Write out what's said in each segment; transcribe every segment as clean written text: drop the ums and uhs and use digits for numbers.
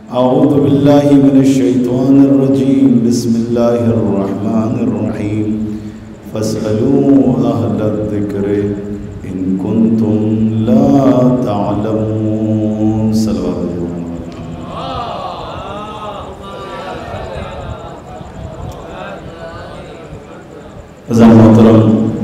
اعوذ باللہ من الشیطان الرجیم بسم اللہ الرحمن الرحیم فاسألوا اہل الذکر ان کنتم لا تعلمون صلوات اللہ عزیز محترم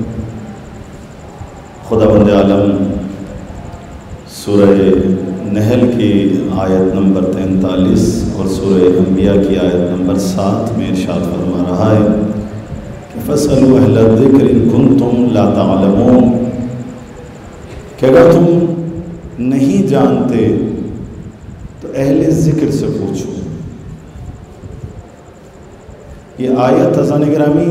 خداوند عالم سورہ نحل کی آیت نمبر 43 اور سورہ انبیاء کی آیت نمبر 7 میں ارشاد فرما رہا ہے کہ فَاسْأَلُوا أَهْلَ الذِّكْرِ إِن كُنتُمْ لَا تَعْلَمُونَ کہ اگر تم نہیں جانتے تو اہل ذکر سے پوچھو۔ یہ آیت عزیزان گرامی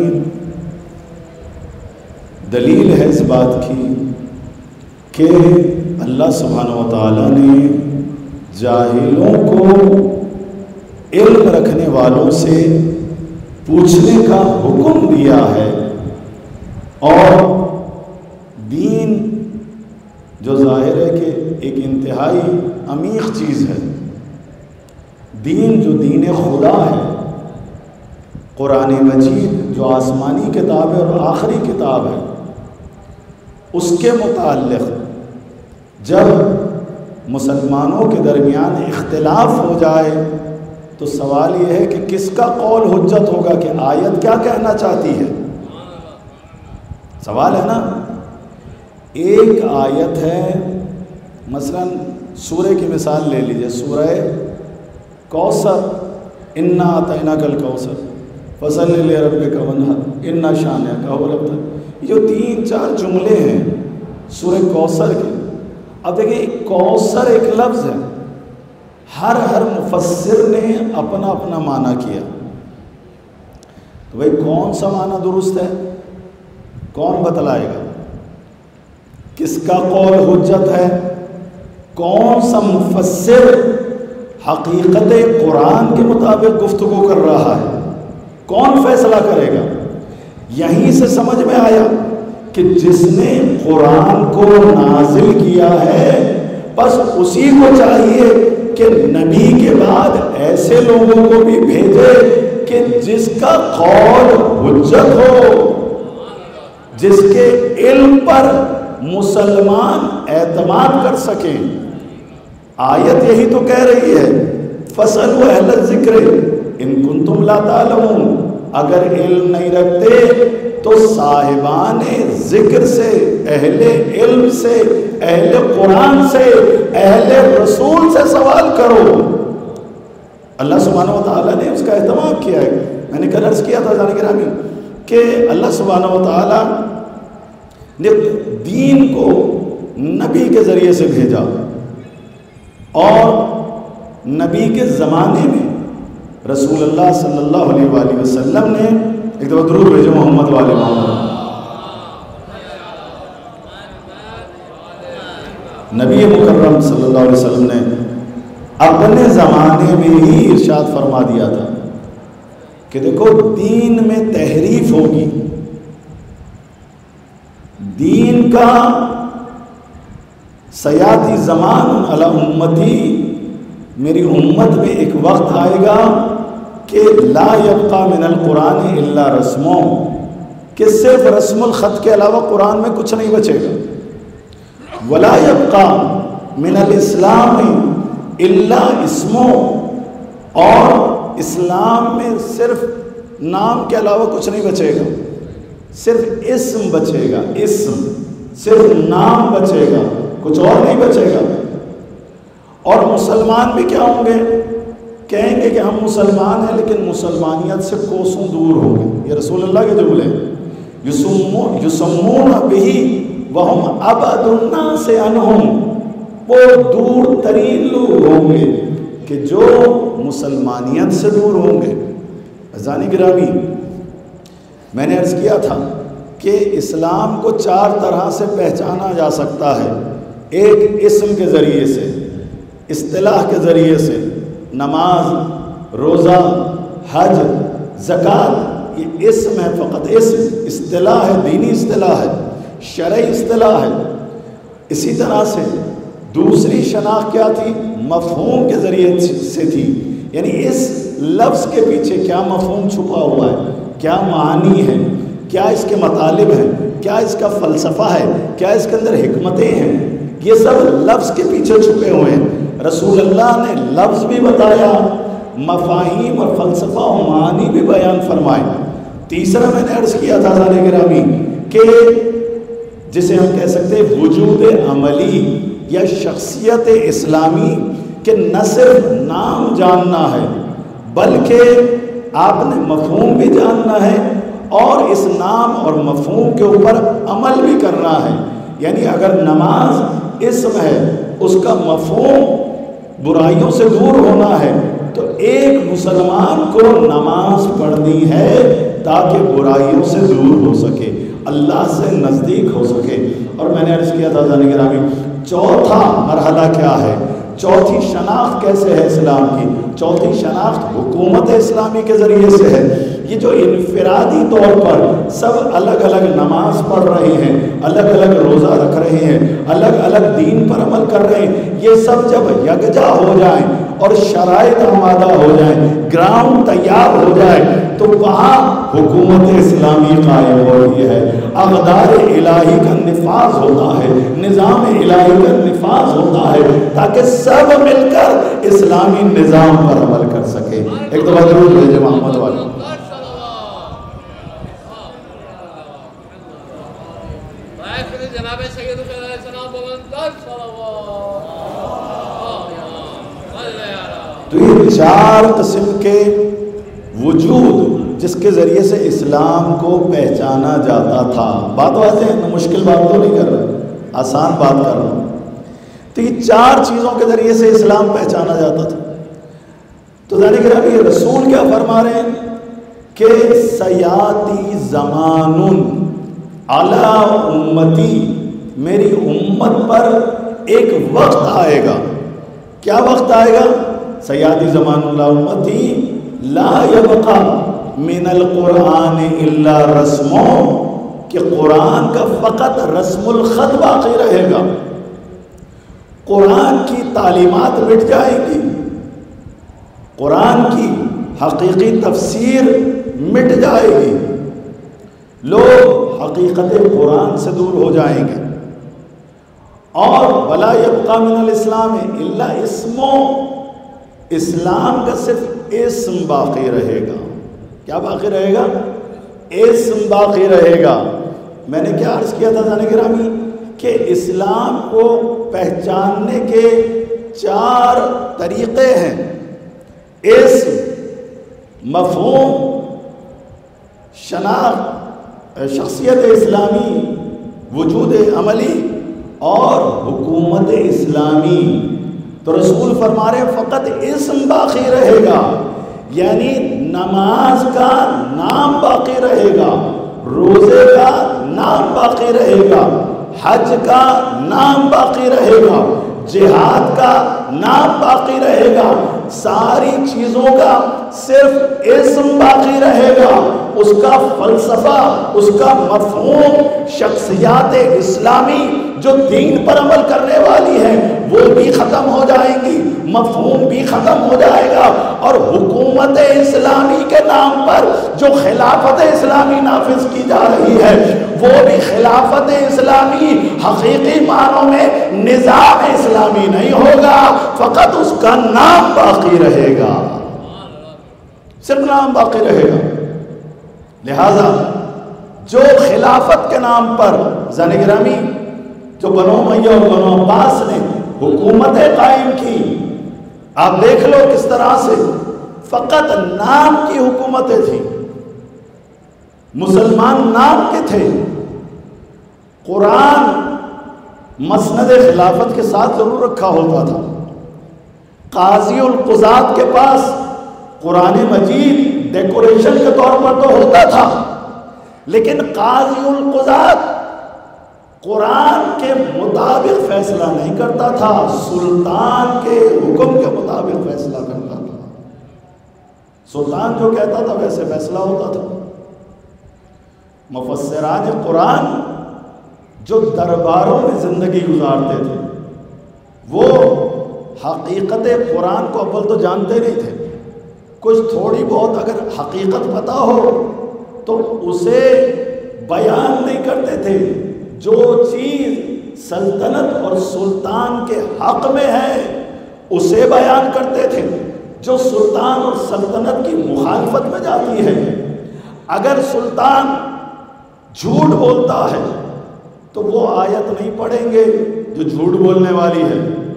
دلیل ہے اس بات کی کہ اللہ سبحانہ و تعالیٰ نے جاہلوں کو علم رکھنے والوں سے پوچھنے کا حکم دیا ہے، اور دین جو ظاہر ہے کہ ایک انتہائی عمیق چیز ہے، دین جو دین خدا ہے، قرآن مجید جو آسمانی کتاب ہے اور آخری کتاب ہے، اس کے متعلق جب مسلمانوں کے درمیان اختلاف ہو جائے تو سوال یہ ہے کہ کس کا قول حجت ہوگا، کہ آیت کیا کہنا چاہتی ہے؟ سوال ہے نا۔ ایک آیت ہے، مثلا سورہ کی مثال لے لیجئے، سورہ کوثر، انا اعطیناک الکوثر فصلی لربک وانحر ان شانئک هو الابتر، یہ 3-4 جملے ہیں سورہ کوثر کے۔ اب دیکھیں کوثر ایک لفظ ہے، ہر مفسر نے اپنا اپنا معنی کیا، تو بھئی کون سا معنی درست ہے؟ کون بتلائے گا؟ کس کا قول حجت ہے؟ کون سا مفسر حقیقت قرآن کے مطابق گفتگو کر رہا ہے؟ کون فیصلہ کرے گا؟ یہیں سے سمجھ میں آیا کہ جس نے قرآن کو نازل کیا ہے بس اسی کو چاہیے کہ نبی کے بعد ایسے لوگوں کو بھی بھیجے کہ جس کا قول حجت ہو، جس کے علم پر مسلمان اعتماد کر سکیں۔ آیت یہی تو کہہ رہی ہے فَاسْأَلُوا أَهْلَ الذِّكْرِ إِن كُنتُمْ لَا تَعْلَمُونَ، اگر علم نہیں رکھتے تو صاحبان ذکر سے، اہل علم سے، اہل قرآن سے، اہل رسول سے سوال کرو۔ اللہ سبحانہ و تعالیٰ نے اس کا اہتمام کیا ہے۔ میں نے کل عرض کیا تھا جان گرامی کہ اللہ سبحانہ و تعالیٰ نے دین کو نبی کے ذریعے سے بھیجا، اور نبی کے زمانے میں رسول اللہ صلی اللہ علیہ وآلہ وسلم نے ایک دفعہ درود بھیجو محمد والے محمد، نبی مکرم صلی اللہ علیہ وسلم نے اپنے زمانے میں ہی ارشاد فرما دیا تھا کہ دیکھو دین میں تحریف ہوگی، دین کا سیاتی زمان علی امتی، میری امت میں ایک وقت آئے گا کہ لا یبقى من القرآن الا رسموں، کہ صرف رسم الخط کے علاوہ قرآن میں کچھ نہیں بچے گا، ولا یبقى من الاسلام الا اسموں، اور اسلام میں صرف نام کے علاوہ کچھ نہیں بچے گا، صرف اسم بچے گا، اسم، صرف نام بچے گا، کچھ اور نہیں بچے گا۔ اور مسلمان بھی کیا ہوں گے؟ کہیں گے کہ ہم مسلمان ہیں لیکن مسلمانیت سے کوسوں دور ہوں گے۔ یہ رسول اللہ کے جملے ہیں، یسمون بہ وہم ابعد الناس عنہم، وہ دور ترین لوگ ہوں گے کہ جو مسلمانیت سے دور ہوں گے۔ عزیزان گرامی، میں نے عرض کیا تھا کہ اسلام کو 4 طرح سے پہچانا جا سکتا ہے، ایک اسم کے ذریعے سے، اصطلاح کے ذریعے سے، نماز، روزہ، حج، زکوٰۃ، یہ اسم ہے، فقط اسم، اصطلاح ہے، دینی اصطلاح ہے، شرعی اصطلاح ہے۔ اسی طرح سے دوسری شناخت کیا تھی؟ مفہوم کے ذریعے سے تھی، یعنی اس لفظ کے پیچھے کیا مفہوم چھپا ہوا ہے، کیا معانی ہے، کیا اس کے مطالب ہیں، کیا اس کا فلسفہ ہے، کیا اس کے اندر حکمتیں ہیں، یہ سب لفظ کے پیچھے چھپے ہوئے ہیں۔ رسول اللہ نے لفظ بھی بتایا، مفاہیم اور فلسفہ و معانی بھی بیان فرمائے۔ تیسرا میں نے عرض کیا تھا ذرا گرامی کہ جسے ہم کہہ سکتے ہیں وجود عملی یا شخصیت اسلامی کہ نہ صرف نام جاننا ہے بلکہ آپ نے مفہوم بھی جاننا ہے اور اس نام اور مفہوم کے اوپر عمل بھی کرنا ہے۔ یعنی اگر نماز اسم ہے، اس کا مفہوم برائیوں سے دور ہونا ہے تو ایک مسلمان کو نماز پڑھنی ہے تاکہ برائیوں سے دور ہو سکے، اللہ سے نزدیک ہو سکے۔ اور میں نے عرض کیا تھا ذرا گرامی چوتھا مرحلہ کیا ہے، چوتھی شناخت کیسے ہے اسلام کی؟ چوتھی شناخت حکومت اسلامی کے ذریعے سے ہے۔ یہ جو انفرادی طور پر سب الگ الگ نماز پڑھ رہے ہیں، الگ الگ روزہ رکھ رہے ہیں، الگ الگ دین پر عمل کر رہے ہیں، یہ سب جب یکجا ہو جائیں اور شرائط آمادہ ہو جائیں، گراؤنڈ تیار ہو جائے تو وہاں حکومت اسلامی قائم ہو رہی ہے، اقدار الہی کا نفاذ ہوتا ہے، نظام الہی کا نفاذ ہوتا ہے تاکہ سب مل کر اسلامی نظام پر عمل کر سکے۔ ایک دفعہ ضرور بھیجے محمد والے۔ تو یہ چار قسم کے وجود جس کے ذریعے سے اسلام کو پہچانا جاتا تھا۔ بات واضح ہے، مشکل بات تو نہیں کر رہا، آسان بات کر رہا ہوں۔ تو یہ چار چیزوں کے ذریعے سے اسلام پہچانا جاتا تھا۔ تو ذالک ربی رسول کیا فرما رہے ہیں کہ سیاتی زمان علی امتی، میری امت پر ایک وقت آئے گا۔ کیا وقت آئے گا؟ سیاتی زمان علی امتی لا یبقى من القرآن الا رسمو، کہ قرآن کا فقط رسم الخط باقی رہے گا، قرآن کی تعلیمات مٹ جائیں گی، قرآن کی حقیقی تفسیر مٹ جائے گی، لوگ حقیقت قرآن سے دور ہو جائیں گے، اور ولا یبقى من الاسلام الا اسمو، اسلام کا صرف اسم باقی رہے گا۔ کیا باقی رہے گا؟ اسم باقی رہے گا۔ میں نے کیا عرض کیا تھا ذرا گرامی کہ اسلام کو پہچاننے کے چار طریقے ہیں، اسم، مفہوم، شناخت، شخصیت اسلامی، وجود عملی اور حکومت اسلامی۔ تو رسول فرما رہے فقط اسم باقی رہے گا، یعنی نماز کا نام باقی رہے گا، روزے کا نام باقی رہے گا، حج کا نام باقی رہے گا، جہاد کا نام باقی رہے گا، ساری چیزوں کا صرف اسم باقی رہے گا، اس کا فلسفہ، اس کا مفہوم، شخصیات اسلامی جو دین پر عمل کرنے والی ہیں وہ بھی ختم ہو جائیں گی، مفہوم بھی ختم ہو جائے گا، اور حکومت اسلامی کے نام پر جو خلافت اسلامی نافذ کی جا رہی ہے وہ بھی خلافت اسلامی حقیقی معنوں میں نظام اسلامی نہیں ہوگا، فقط اس کا نام باقی رہے گا، صرف نام باقی رہے گا۔ لہذا جو خلافت کے نام پر زن گرامی جو بنو امیہ اور بنو عباس نے حکومتیں قائم کی، آپ دیکھ لو کس طرح سے فقط نام کی حکومتیں تھیں، مسلمان نام کے تھے، قرآن مسند خلافت کے ساتھ ضرور رکھا ہوتا تھا، قاضی القضات کے پاس قرآن مجید ڈیکوریشن کے طور پر تو ہوتا تھا، لیکن قاضی القضات قرآن کے مطابق فیصلہ نہیں کرتا تھا، سلطان کے حکم کے مطابق فیصلہ کرتا تھا، سلطان جو کہتا تھا ویسے فیصلہ ہوتا تھا۔ مفسران قرآن جو درباروں میں زندگی گزارتے تھے، وہ حقیقت قرآن کو اول تو جانتے نہیں تھے، کچھ تھوڑی بہت اگر حقیقت پتہ ہو تو اسے بیان نہیں کرتے تھے۔ جو چیز سلطنت اور سلطان کے حق میں ہے اسے بیان کرتے تھے، جو سلطان اور سلطنت کی مخالفت میں جاتی ہے، اگر سلطان جھوٹ بولتا ہے تو وہ آیت نہیں پڑھیں گے جو جھوٹ بولنے والی ہے،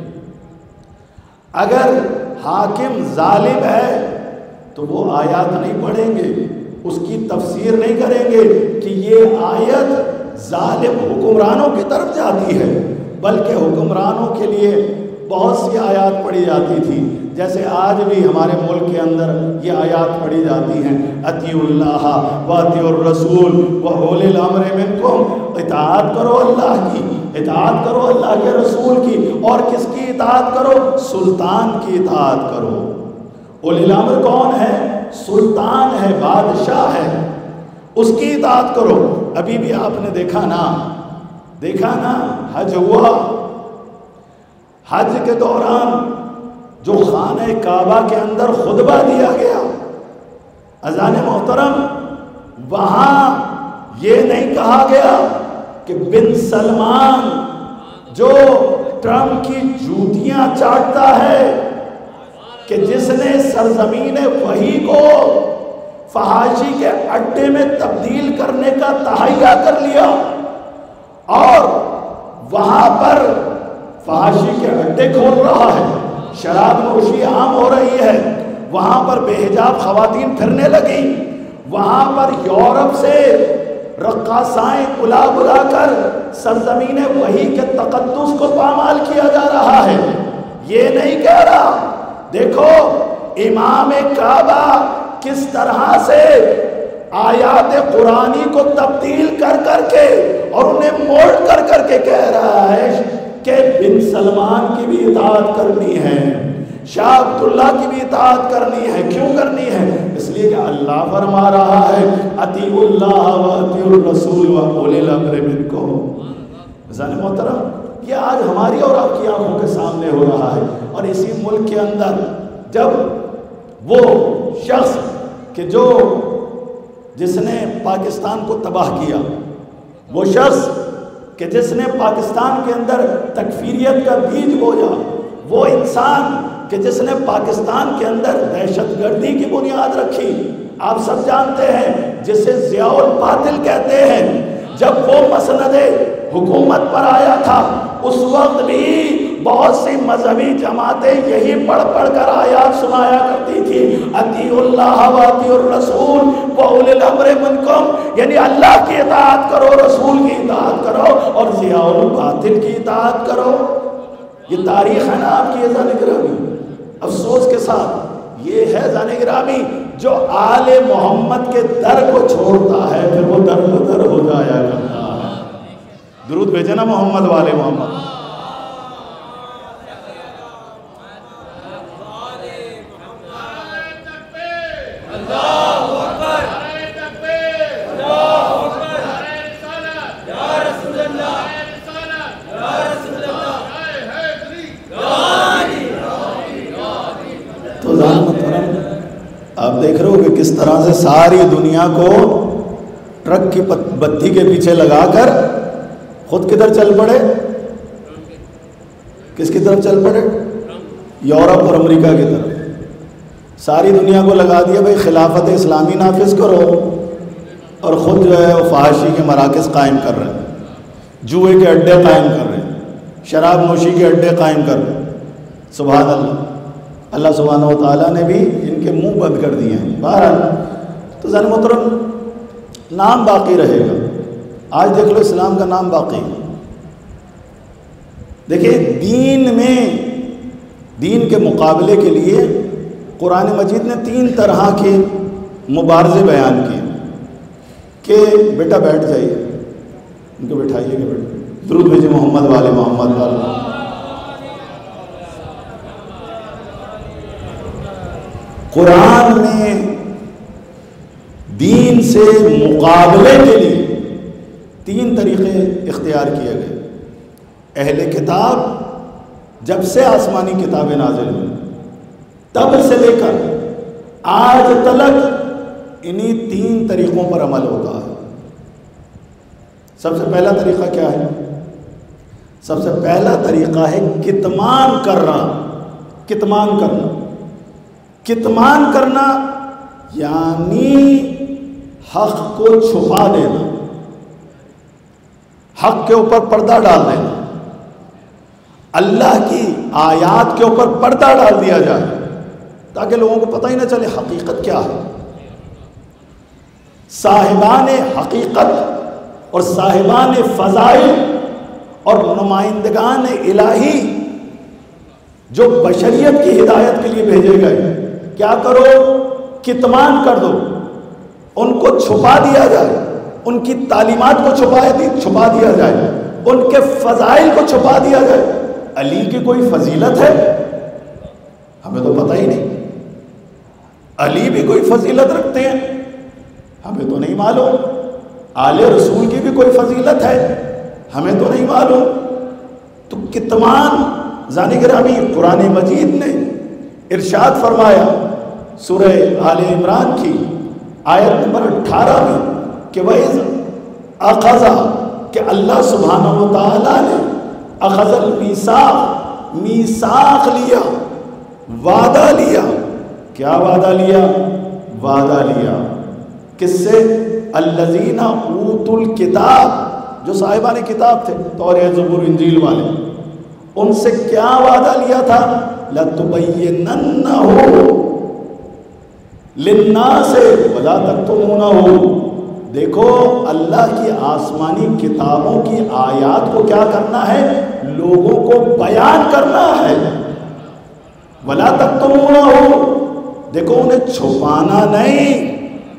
اگر حاکم ظالم ہے تو وہ آیات نہیں پڑھیں گے، اس کی تفسیر نہیں کریں گے کہ یہ آیت ظالم حکمرانوں کی طرف جاتی ہے، بلکہ حکمرانوں کے لیے بہت سی آیات پڑھی جاتی تھی، جیسے آج بھی ہمارے ملک کے اندر یہ آیات پڑھی جاتی ہیں، اطیعوا اللہ واطیعوا الرسول واولی الامر منکم، اطاعت کرو اللہ کی، اطاعت کرو اللہ کے رسول کی، اور کس کی اطاعت کرو؟ سلطان کی اطاعت کرو۔ اولی الامر کون ہے؟ سلطان ہے، بادشاہ ہے، اس کی اطاعت کرو۔ ابھی بھی آپ نے دیکھا نا حج ہوا، حج کے دوران جو خانہ کعبہ کے اندر خطبہ دیا گیا، اذان محترم، وہاں یہ نہیں کہا گیا کہ بن سلمان جو ٹرمپ کی جوتیاں چاٹتا ہے، کہ جس نے سرزمین وحی کو فحاشی کے اڈے میں تبدیل کرنے کا تہیہ کر لیا اور وہاں پر فحاشی کے اڈے کھول رہا ہے، شراب نوشی عام ہو رہی ہے، وہاں پر بے حجاب خواتین پھرنے لگیں، وہاں پر یورپ سے رقاصائیں بلا کر سرزمین وحی کے تقدس کو پامال کیا جا رہا ہے۔ یہ نہیں کہہ رہا، دیکھو امام کعبہ کس طرح سے آیات قرآنی کو تبدیل کر کے اور انہیں موڑ کر کے کہہ رہا ہے کہ بن سلمان کی بھی اطاعت کرنی ہے، شاہ عبداللہ کی بھی اطاعت کرنی ہے۔ کیوں کرنی ہے؟ اس لیے کہ اللہ فرما رہا ہے اطیعوا اللہ واطیعوا الرسول واولی الامر منکم۔ عزیزان محترم، یہ آج ہماری اور آپ کی آنکھوں کے سامنے ہو رہا ہے، اور اسی ملک کے اندر جب وہ شخص کہ جس نے پاکستان کو تباہ کیا، وہ شخص کہ جس نے پاکستان کے اندر تکفیریت کا بیج بویا، وہ انسان کہ جس نے پاکستان کے اندر دہشت گردی کی بنیاد رکھی، آپ سب جانتے ہیں، جسے ضیاء الباطل کہتے ہیں، جب وہ مسند حکومت پر آیا تھا اس وقت بھی بہت سی مذہبی جماعتیں یہی پڑھ کر آیات سنایا کرتی تھی، اطیعوا اللہ واطیعوا الرسول واولی الامر منکم، یعنی اللہ کی اطاعت کرو، رسول کی اطاعت کرو، اور ضیاء الباطل کی اطاعت کرو۔ یہ تاریخ ہے نا آپ کی زان گرامی۔ افسوس کے ساتھ یہ ہے زان گرامی، جو آل محمد کے در کو چھوڑتا ہے پھر وہ در بدر ہو جایا کرتا ہے۔ درود بھیجے نا محمد والے محمد۔ آپ دیکھ رہے ہو کہ کس طرح سے ساری دنیا کو ٹرک کی بتی کے پیچھے لگا کر خود کدھر چل پڑے؟ کس کی طرف چل پڑے؟ یورپ اور امریکہ کی طرف۔ ساری دنیا کو لگا دیا بھائی خلافت اسلامی نافذ کرو، اور خود جو ہے وہ فحاشی کے مراکز قائم کر رہے ہیں، جوئے کے اڈے قائم کر رہے ہیں، شراب نوشی کے اڈے قائم کر رہے ہیں۔ سبحان اللہ، اللہ سبحانہ و تعالیٰ نے بھی ان کے منہ بند کر دیے ہیں۔ بہرحال تو زن محترم، نام باقی رہے گا۔ آج دیکھ لو اسلام کا نام باقی ہے۔ دیکھیں دین کے مقابلے کے لیے قرآن مجید نے 3 طرح کے مبارزے بیان کیے کہ بیٹا بیٹھ جائیے، ان کو بٹھائیے کہ بیٹا، درود بھیجے محمد والے محمد والے۔ قرآن میں دین سے مقابلے کے لیے 3 طریقے اختیار کیے گئے۔ اہل کتاب جب سے آسمانی کتابیں نازل ہوئی تب سے لے کر آج تک انہی 3 طریقوں پر عمل ہوتا ہے۔ سب سے پہلا طریقہ کیا ہے؟ سب سے پہلا طریقہ ہے کتمان کرنا۔ کتمان کرنا، کتمان کرنا یعنی حق کو چھپا دینا، حق کے اوپر پردہ ڈال دینا، اللہ کی آیات کے اوپر پردہ ڈال دیا جائے تاکہ لوگوں کو پتہ ہی نہ چلے حقیقت کیا ہے۔ صاحبان حقیقت اور صاحبان فضائل اور نمائندگان الہی جو بشریت کی ہدایت کے لیے بھیجے گئے، کیا کرو؟ کتمان کر دو، ان کو چھپا دیا جائے، ان کی تعلیمات کو چھپا دیا جائے، ان کے فضائل کو چھپا دیا جائے۔ علی کی کوئی فضیلت ہے؟ ہمیں تو پتہ ہی نہیں۔ علی بھی کوئی فضیلت رکھتے ہیں؟ ہمیں تو نہیں معلوم۔ آل رسول کی بھی کوئی فضیلت ہے؟ ہمیں تو نہیں معلوم۔ تو کتمان زانی گرامی قرآن مجید نے ارشاد فرمایا سورہ آل عمران کی آیت نمبر 18 میں کہ وَإِذْ أَخَذَ، کہ اللہ سبحانہ و تعالیٰ نے اخذ المیثاق، میثاق لیا، وعدہ لیا۔ کیا وعدہ لیا؟ وعدہ لیا کس سے؟ الذین اوتوا الکتاب، جو صاحبان کتاب تھے، توریت زبور انجیل والے، ان سے کیا وعدہ لیا تھا؟ لَتُبَيِّنَنَّهُ لِلنَّاسِ وَلَا تَكْتُمُونَهُ۔ دیکھو اللہ کی آسمانی کتابوں کی آیات کو کیا کرنا ہے؟ لوگوں کو بیان کرنا ہے۔ وَلَا تَكْتُمُونَهُ، دیکھو انہیں چھپانا نہیں،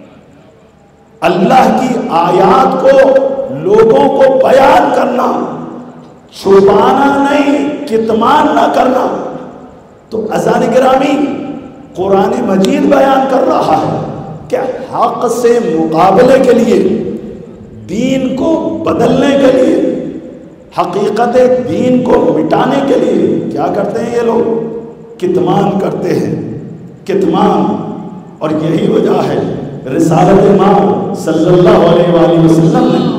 اللہ کی آیات کو لوگوں کو بیان کرنا، چھپانا نہیں، کتمان نہ کرنا۔ تو عزیزان گرامی قرآن مجید بیان کر رہا ہے کہ حق سے مقابلے کے لیے، دین کو بدلنے کے لیے، حقیقت دین کو مٹانے کے لیے کیا کرتے ہیں یہ لوگ؟ کتمان کرتے ہیں، کتمان۔ اور یہی وجہ ہے رسالت امام صلی اللہ علیہ وآلہ وسلم نے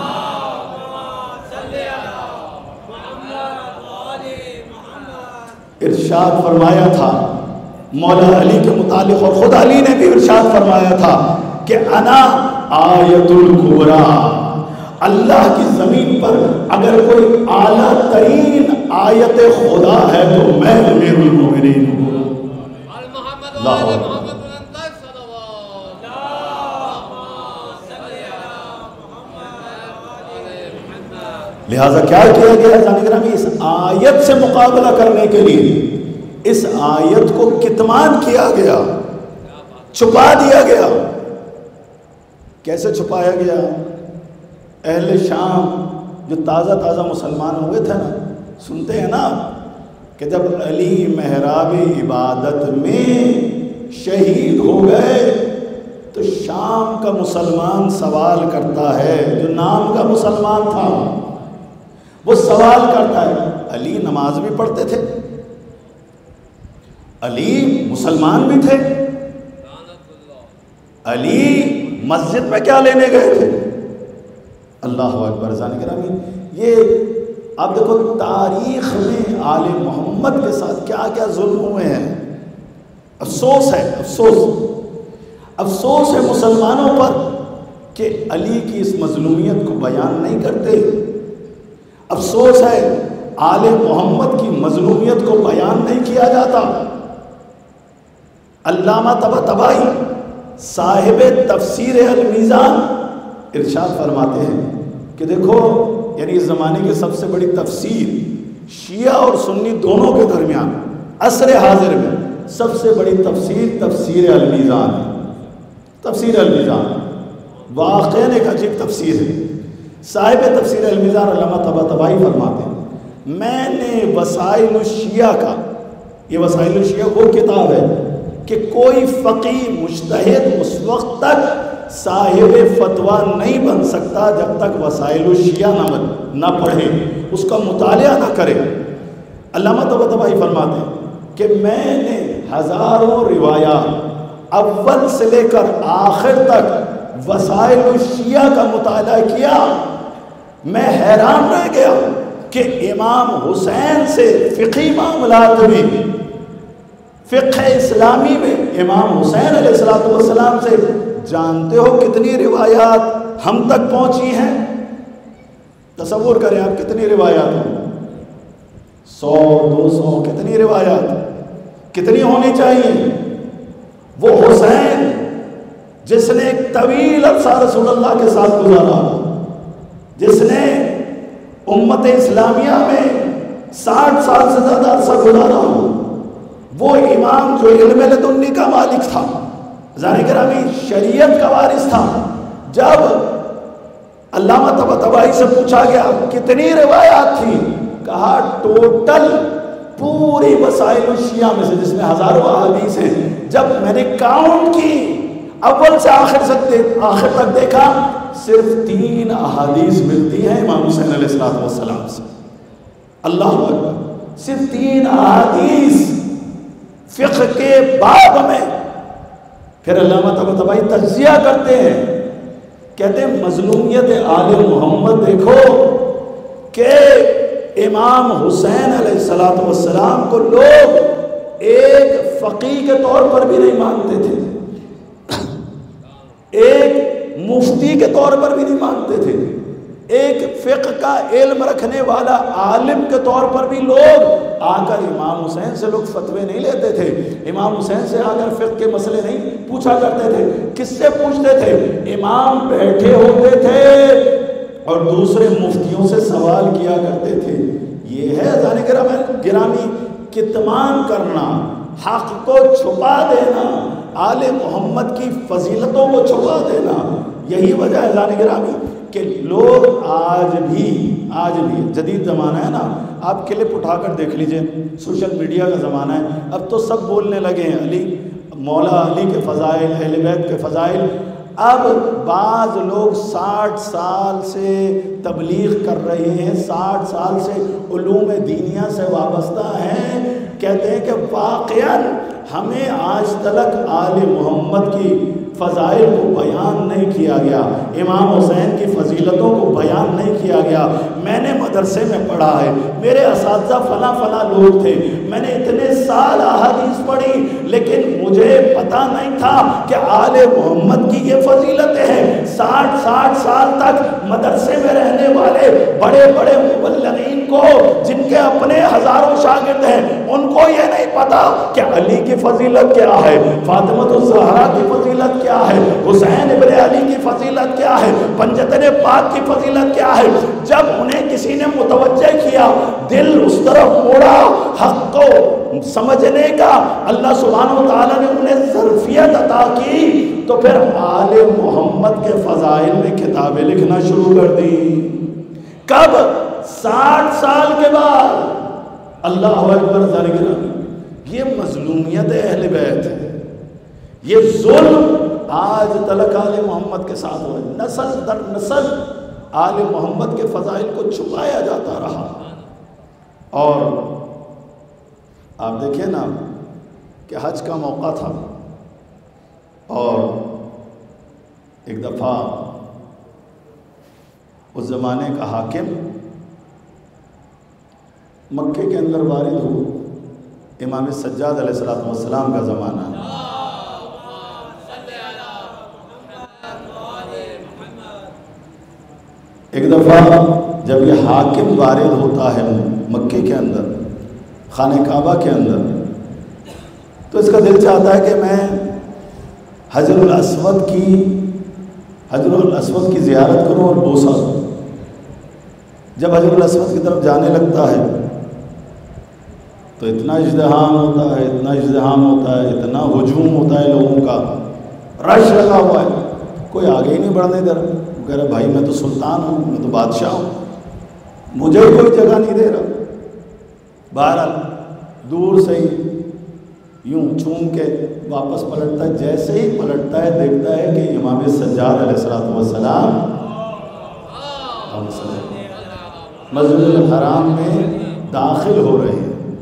ارشاد فرمایا تھا مولا علی کے متعلق، اور خود علی نے بھی ارشاد فرمایا تھا کہ انا آیت الکبریٰ، اللہ کی زمین پر اگر کوئی اعلیٰ ترین آیت خدا ہے تو میں امیر المومنین ہوں۔ لہذا کیا کیا گیا جانب گرامی؟ اس آیت سے مقابلہ کرنے کے لیے اس آیت کو کتمان کیا گیا، چھپا دیا گیا۔ کیسے چھپایا گیا؟ اہل شام جو تازہ مسلمان ہوئے تھے نا، سنتے ہیں نا کہ جب علی محراب عبادت میں شہید ہو گئے تو شام کا مسلمان سوال کرتا ہے، جو نام کا مسلمان تھا وہ سوال کرتا ہے، علی نماز بھی پڑھتے تھے، علی مسلمان بھی تھے، علی مسجد میں کیا لینے گئے تھے؟ اللہ اکبر جان گرامی، یہ آپ دیکھو تاریخ میں آل محمد کے ساتھ کیا کیا ظلم ہوئے ہیں۔ افسوس ہے، افسوس ہے مسلمانوں پر کہ علی کی اس مظلومیت کو بیان نہیں کرتے۔ افسوس ہے آل محمد کی مظلومیت کو بیان نہیں کیا جاتا۔ علامہ طباطبائی صاحب تفسیر المیزان ارشاد فرماتے ہیں کہ دیکھو، یعنی اس زمانے کی سب سے بڑی تفسیر شیعہ اور سنی دونوں کے درمیان عصر حاضر میں سب سے بڑی تفسیر تفسیر المیزان ہے۔ تفسیر المیزان واقعاً ایک عجیب تفسیر ہے۔ صاحب تفسیر المیزان علامہ طباطبائی فرماتے ہیں میں نے وسائل الشیعہ کا، یہ وسائل الشیعہ وہ کتاب ہے کہ کوئی فقیہ مجتہد اس وقت تک صاحب فتویٰ نہیں بن سکتا جب تک وسائل الشیعہ نہ پڑھے، اس کا مطالعہ نہ کرے۔ علامہ طباطبائی فرماتے ہیں کہ میں نے ہزاروں روایات اول سے لے کر آخر تک وسائل الشیعہ کا مطالعہ کیا، میں حیران رہ گیا کہ امام حسین سے فقہی معاملات میں، فقہ اسلامی میں امام حسین علیہ السلام سے جانتے ہو کتنی روایات ہم تک پہنچی ہیں؟ تصور کریں آپ کتنی روایات ہیں، 100 200 کتنی روایات، کتنی ہونی چاہیے؟ وہ حسین جس نے ایک طویل عرصہ رسول اللہ کے ساتھ گزارا، جس نے امت اسلامیہ میں 60 سال سے زیادہ عرصہ گزارا، وہ امام جو علم لدنی کا مالک تھا، ذرا گرامی شریعت کا وارث تھا، جب علامہ طباطبائی سے پوچھا گیا کتنی روایات تھی، کہا ٹوٹل پوری وسائل الشیعہ میں سے، جس میں ہزاروں احادیث ہیں، جب میں نے کاؤنٹ کی اول سے آخر تک دیکھا، صرف 3 احادیث ملتی ہیں امام حسین علیہ السلام سے۔ اللہ اکبر، صرف 3 احادیث فقہ کے باب میں۔ پھر علامہ طباطبائی تجزیہ کرتے ہیں، کہتے ہیں مظلومیت آل محمد دیکھو کہ امام حسین علیہ السلام کو لوگ ایک فقیہ کے طور پر بھی نہیں مانتے تھے، ایک مفتی کے طور پر بھی نہیں مانتے تھے، ایک فقہ کا علم رکھنے والا عالم کے طور پر بھی لوگ آ کر امام حسین سے لوگ فتوے نہیں لیتے تھے، امام حسین سے آ کر فقہ کے مسئلے نہیں پوچھا کرتے تھے۔ کس سے پوچھتے تھے؟ امام بیٹھے ہوتے تھے اور دوسرے مفتیوں سے سوال کیا کرتے تھے۔ یہ ہے ذان گرامی کتمان کرنا، حق کو چھپا دینا، آل محمد کی فضیلتوں کو چھپا دینا۔ یہی وجہ ہے ذان گرامی کہ لوگ آج بھی جدید زمانہ ہے نا، آپ کلپ اٹھا کر دیکھ لیجئے، سوشل میڈیا کا زمانہ ہے، اب تو سب بولنے لگے ہیں علی، مولا علی کے فضائل، اہل بیت کے فضائل۔ اب بعض لوگ 60 سال سے تبلیغ کر رہے ہیں، 60 سال سے علوم دینیہ سے وابستہ ہیں، کہتے ہیں کہ واقعاً ہمیں آج تک آل محمد کی فضائل کو بیان نہیں کیا گیا، امام حسین کی فضیلتوں کو بیان نہیں کیا گیا۔ میں نے مدرسے میں پڑھا ہے، میرے اساتذہ فلاں لوگ تھے، میں نے اتنے سال احادیث پڑھی، لیکن مجھے پتہ نہیں تھا کہ آل محمد کی یہ فضیلتیں ہیں۔ 60 سال تک مدرسے میں رہنے والے بڑے بڑے مبلغین کو، جن کے اپنے ہزاروں شاگرد ہیں، ان کو یہ نہیں پتا کہ علی کی فضیلت کیا ہے، فاطمہ الزہرا کی فضیلت کیا ہے، حسین ابن علی کی فضیلت کیا ہے، پنجتن پاک کی فضیلت کیا ہے۔ جب انہیں کسی نے متوجہ کیا، دل اس طرف موڑا، حق کو سمجھنے کا اللہ سبحانہ و تعالیٰ نے انہیں ظرفیت عطا کی، تو پھر آل محمد کے فضائل میں کتابیں لکھنا شروع کر دی۔ کب؟ 60 سال کے بعد۔ اللہ اکبر ذرا گرامی، یہ مظلومیت اہل بیت ہے، یہ ظلم آج تلک آل محمد کے ساتھ ہوا ہے، نسل در نسل آل محمد کے فضائل کو چھپایا جاتا رہا۔ اور آپ دیکھیں نا کہ حج کا موقع تھا، اور ایک دفعہ اس زمانے کا حاکم مکے کے اندر وارد ہو، امام سجاد علیہ السلام کا زمانہ ہے۔ ایک دفعہ جب یہ حاکم وارد ہوتا ہے مکے کے اندر، خانہ کعبہ کے اندر، تو اس کا دل چاہتا ہے کہ میں حجر الاسود کی زیارت کروں اور بوسہ دوں۔ جب حجر الاسود کی طرف جانے لگتا ہے تو اتنا ازدحام ہوتا ہے، اتنا ہجوم ہوتا ہے، لوگوں کا رش لگا ہوا ہے، کوئی آگے ہی نہیں بڑھنے دے رہا۔ کہہ رہا بھائی میں تو سلطان ہوں، میں تو بادشاہ ہوں، مجھے کوئی جگہ نہیں دے رہا۔ بہرحال دور سے ہی یوں چوم کے واپس پلٹتا ہے، جیسے ہی پلٹتا ہے دیکھتا ہے کہ امام سجاد علیہ السلام مسجد الحرام میں داخل ہو رہے ہیں۔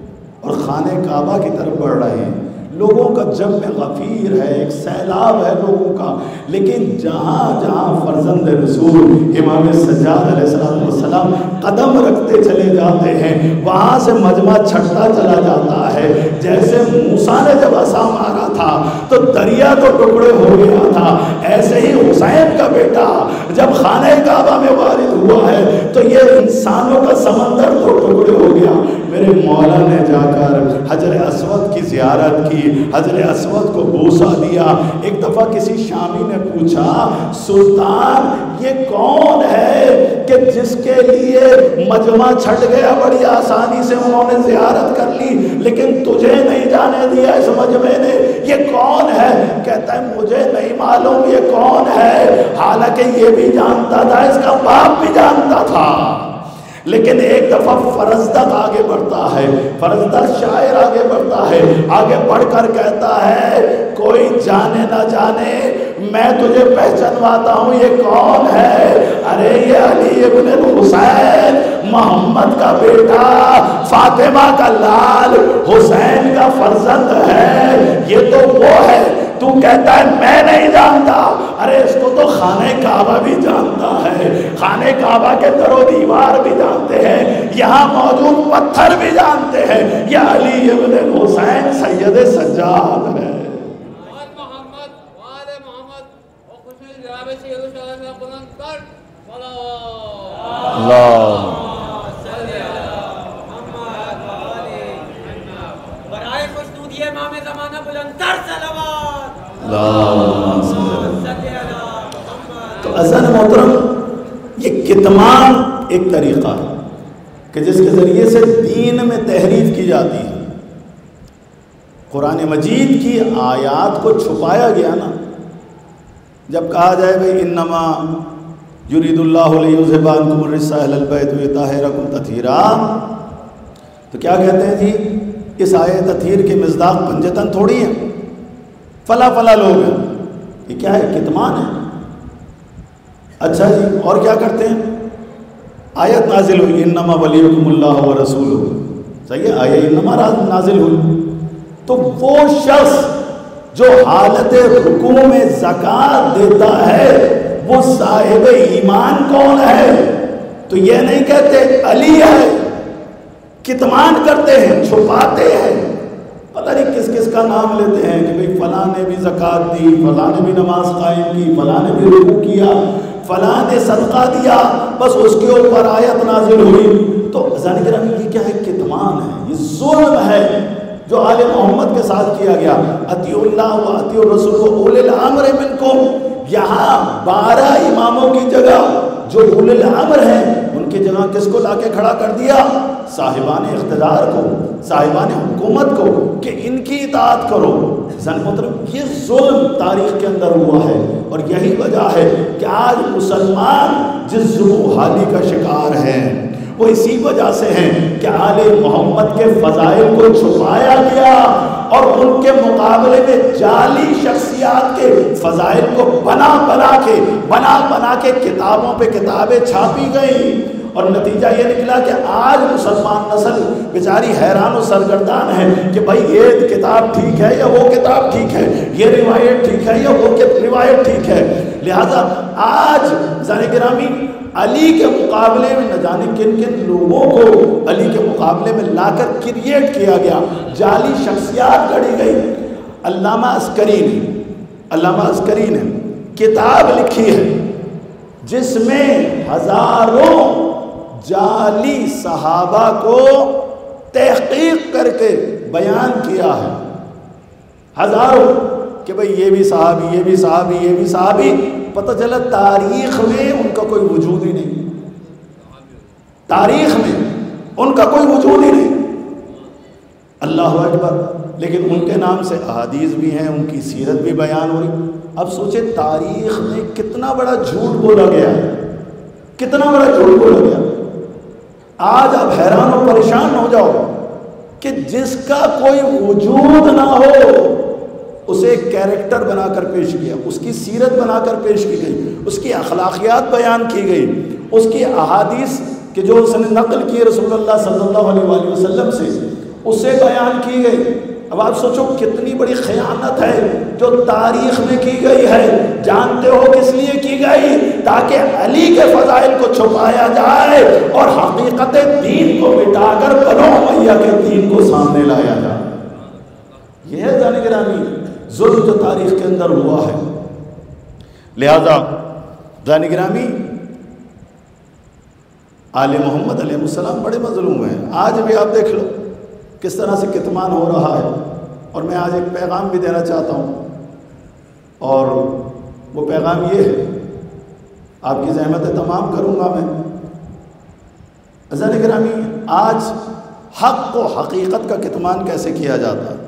خانہ کعبہ کی طرف بڑھ رہے ہیں، لوگوں کا جمع غفیر ہے، ایک سیلاب ہے لوگوں کا، لیکن جہاں جہاں فرزند رسول امام سجاد علیہ السلام قدم رکھتے چلے جاتے ہیں وہاں سے مجمع چھٹتا چلا جاتا ہے۔ جیسے موسیٰ نے جب عصا مارا تھا تو دریا تو ٹکڑے ہو گیا تھا، ایسے ہی حسین کا بیٹا جب خانہ کعبہ میں وارد ہوا ہے تو یہ انسانوں کا سمندر تو ٹکڑے ہو گیا۔ میرے مولا نے جا کر حجر اسود کی زیارت کی، حجر اسود کو بوسہ دیا۔ ایک دفعہ کسی شامی نے پوچھا، سلطان یہ کون ہے کہ جس کے لیے مجمع چھٹ گیا، بڑی آسانی سے انہوں نے زیارت کر لی لیکن تجھے نہیں جانے دیا اس مجمع نے، یہ کون ہے؟ کہتا ہے مجھے نہیں معلوم یہ کون ہے، حالانکہ یہ بھی جانتا تھا، اس کا باپ بھی جانتا تھا۔ لیکن ایک دفعہ فرزدق آگے بڑھتا ہے، فرزدق شاعر آگے بڑھتا ہے، آگے بڑھ کر کہتا ہے کوئی جانے نہ جانے میں تجھے پہچانواتا ہوں یہ کون ہے، ارے یہ علی ابن الحسین، محمد کا بیٹا، فاطمہ کا لال، حسین کا فرزند ہے، یہ تو وہ ہے۔ تو کہتا ہے میں نہیں جانتا، ارے اس کو تو خانہ کعبہ بھی جانتا ہے، خانہ کعبہ کے در و دیوار بھی جانتے ہیں، یہاں موجود پتھر بھی جانتے ہیں، یہ علی ابن حسین سید سجاد ہے۔ تو عزیزان محترم یہ کتمان ایک طریقہ ہے کہ جس کے ذریعے سے دین میں تحریف کی جاتی ہے۔ قرآن مجید کی آیات کو چھپایا گیا نا، جب کہا جائے بھئی انما یرید اللہ لیذھب عنکم الرجس اہل البیت ویطہرکم تطہیرا، تو کیا کہتے ہیں جی اس آیے تطہیر کے مصداق پنجتن تھوڑی ہے، فلا فلا لوگ ہیں، یہ کیا ہے؟ کتمان ہے۔ اچھا جی اور کیا کرتے ہیں؟ آیت نازل ہوئی انما ولیکم اللہ ورسولہ، صحیح ہے، آیت انما نازل ہوئی، تو وہ شخص جو حالت رکوع میں زکوٰۃ دیتا ہے وہ صاحب ایمان کون ہے؟ تو یہ نہیں کہتے علی ہے، کتمان کرتے ہیں، چھپاتے ہیں، پتہ نہیں کس کس کا نام لیتے ہیں کہ بھئی فلاں نے بھی زکوٰۃ دی، فلاں نے بھی نماز قائم کی، فلاں نے بھی رکوع کیا، فلاں نے صدقہ دیا، بس اس کے اوپر آیت نازل ہوئی۔ تو ذہن کرام یہ کیا ہے؟ کتمان ہے، یہ ظلم ہے جو آل محمد کے ساتھ کیا گیا۔ اطیعوا اللہ و اطیعوا الرسول و اولی الامر منکم، یہاں 12 اماموں کی جگہ جو اولی الامر ہیں ان کی جگہ کس کو لا کے کھڑا کر دیا؟ صاحبان اقتدار کو، صاحبان حکومت کو، کہ ان کی اطاعت کرو۔ یہ ظلم تاریخ کے اندر ہوا ہے، اور یہی وجہ ہے کہ آج مسلمان جس ظلم حالی کا شکار ہیں وہ اسی وجہ سے ہیں کہ آل محمد کے فضائل کو چھپایا گیا اور ان کے مقابلے میں جعلی شخصیات کے فضائل کو بنا کے کتابوں پہ کتابیں چھاپی گئیں، اور نتیجہ یہ نکلا کہ آج مسلمان نسل بیچاری حیران و سرگردان ہے کہ بھائی یہ کتاب ٹھیک ہے یا وہ کتاب ٹھیک ہے، یہ روایت ٹھیک ہے یا وہ روایت ٹھیک ہے۔ لہذا آج ذرا گرامی علی کے مقابلے میں نہ جانے کن کن لوگوں کو علی کے مقابلے میں لا کر کریٹ کیا گیا، جعلی شخصیات گڑھی گئی۔ علامہ عسکری نے کتاب لکھی ہے جس میں ہزاروں جعلی صحابہ کو تحقیق کر کے بیان کیا ہے، ہزاروں، کہ بھئی یہ بھی صحابی، یہ بھی صحابی، یہ بھی صحابی، پتہ چلا تاریخ میں ان کا کوئی وجود ہی نہیں، تاریخ میں ان کا کوئی وجود ہی نہیں۔ اللہ اکبر، لیکن ان کے نام سے احادیث بھی ہیں، ان کی سیرت بھی بیان ہو رہی۔ اب سوچے تاریخ میں کتنا بڑا جھوٹ بولا گیا ہے، کتنا بڑا جھوٹ بولا گیا۔ آج آپ حیران و پریشان ہو جاؤ کہ جس کا کوئی وجود نہ ہو اسے ایک کیریکٹر بنا کر پیش کیا، اس کی سیرت بنا کر پیش کی گئی، اس کی اخلاقیات بیان کی گئی، اس کی احادیث کہ جو اس نے نقل کی رسول اللہ صلی اللہ علیہ وآلہ وسلم سے اسے بیان کی گئی۔ اب آپ سوچو کتنی بڑی خیانت ہے جو تاریخ میں کی گئی ہے۔ جانتے ہو کس لیے کی گئی؟ تاکہ علی کے فضائل کو چھپایا جائے اور حقیقت دین کو مٹا کر بنو امیہ کے دین کو سامنے لایا جائے۔ یہ ہے جان گرامی ظلم جو تاریخ کے اندر ہوا ہے۔ لہذا جان گرامی آل محمد علیہ السلام بڑے مظلوم ہیں۔ آج بھی آپ دیکھ لو کس طرح سے کتمان ہو رہا ہے، اور میں آج ایک پیغام بھی دینا چاہتا ہوں، اور وہ پیغام یہ ہے، آپ کی زحمتیں تمام کروں گا میں۔ عزیزان گرامی، آج حق و حقیقت کا کتمان کیسے کیا جاتا ہے؟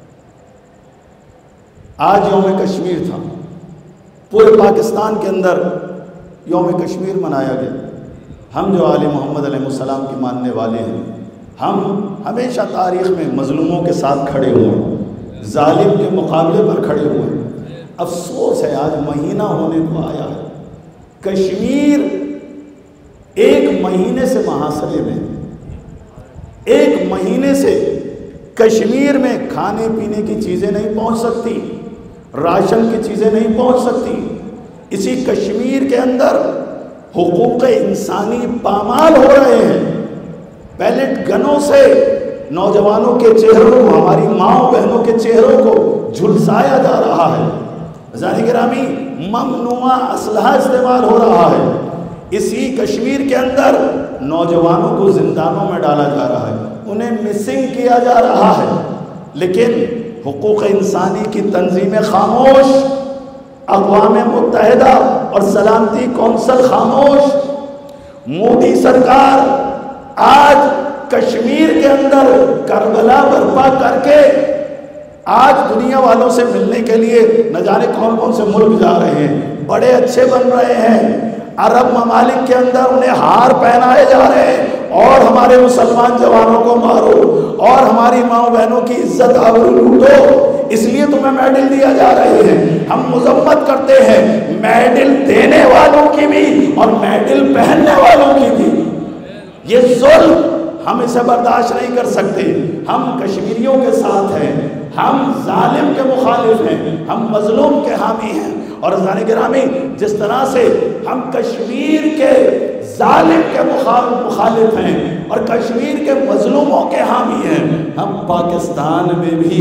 آج یوم کشمیر تھا، پورے پاکستان کے اندر یوم کشمیر منایا گیا۔ ہم جو آل محمد علیہ السلام کی ماننے والے ہیں، ہم ہمیشہ تاریخ میں مظلوموں کے ساتھ کھڑے ہوئے ہیں، ظالم کے مقابلے پر کھڑے ہوئے ہیں۔ افسوس ہے آج مہینہ ہونے کو آیا ہے، کشمیر ایک مہینے سے محاصرے میں، ایک مہینے سے کشمیر میں کھانے پینے کی چیزیں نہیں پہنچ سکتی، راشن کی چیزیں نہیں پہنچ سکتی۔ اسی کشمیر کے اندر حقوق انسانی پامال ہو رہے ہیں۔ پیلٹ گنوں سے نوجوانوں کے چہروں کو، ہماری ماؤں بہنوں کے چہروں کو جھلسایا جا رہا ہے۔ عزیزان گرامی، ممنوع اسلحہ استعمال ہو رہا ہے۔ اسی کشمیر کے اندر نوجوانوں کو زندانوں میں ڈالا جا رہا ہے، انہیں مسنگ کیا جا رہا ہے، لیکن حقوق انسانی کی تنظیمیں خاموش، اقوام متحدہ اور سلامتی کونسل خاموش۔ مودی سرکار آج کشمیر کے اندر کربلا برپا کر کے آج دنیا والوں سے ملنے کے لیے نہ جانے کون کون سے ملک جا رہے ہیں، بڑے اچھے بن رہے ہیں۔ عرب ممالک کے اندر انہیں ہار پہنائے جا رہے ہیں، اور ہمارے مسلمان جوانوں کو مارو اور ہماری ماں بہنوں کی عزت آبرو لوٹو، اس لیے تمہیں میڈل دیا جا رہے ہیں۔ ہم مذمت کرتے ہیں میڈل دینے والوں کی بھی اور میڈل پہننے والوں کی بھی۔ یہ ظلم ہم اسے برداشت نہیں کر سکتے۔ ہم کشمیریوں کے ساتھ ہیں، ہم ظالم کے مخالف ہیں، ہم مظلوم کے حامی ہیں۔ اور عزیزان گرامی، جس طرح سے ہم کشمیر کے ظالم کے مخالف ہیں اور کشمیر کے مظلوموں کے حامی ہیں، ہم پاکستان میں بھی